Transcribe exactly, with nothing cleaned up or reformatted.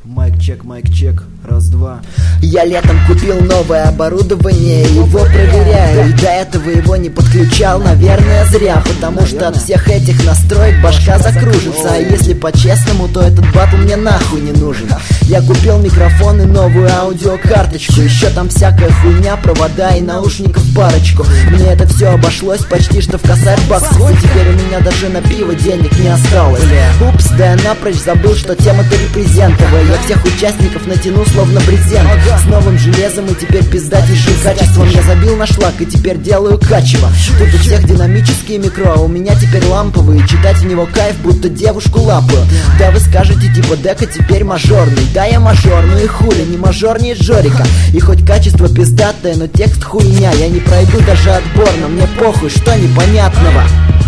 Майк чек, майк чек, раз-два. Я летом купил новое оборудование, его проверяю. И до этого его не подключал, наверное, зря. Потому что от всех этих настроек башка закружится. А если по-честному, то этот батл мне нахуй не нужен. Я купил микрофон и новую аудиокарточку. Еще там всякая хуйня, провода и наушников парочку. Мне это все обошлось почти что в косарь баксов. И теперь у меня даже на пиво денег не осталось. Упс, да я напрочь забыл, что тема-то репрезентовая. Я всех участников натяну словно брезент. С новым железом и теперь пиздатейшим качеством. Я забил на шлак и теперь делаю качево. Тут у всех динамические микро, а у меня теперь ламповые. Читать в него кайф, будто девушку лапаю. Да вы скажете, типа дека теперь мажорный. Да я мажор, ну и хули, не мажорнее Жорика. И хоть качество пиздатое, но текст хуйня. Я не пройду даже отбор, но мне похуй, что непонятного.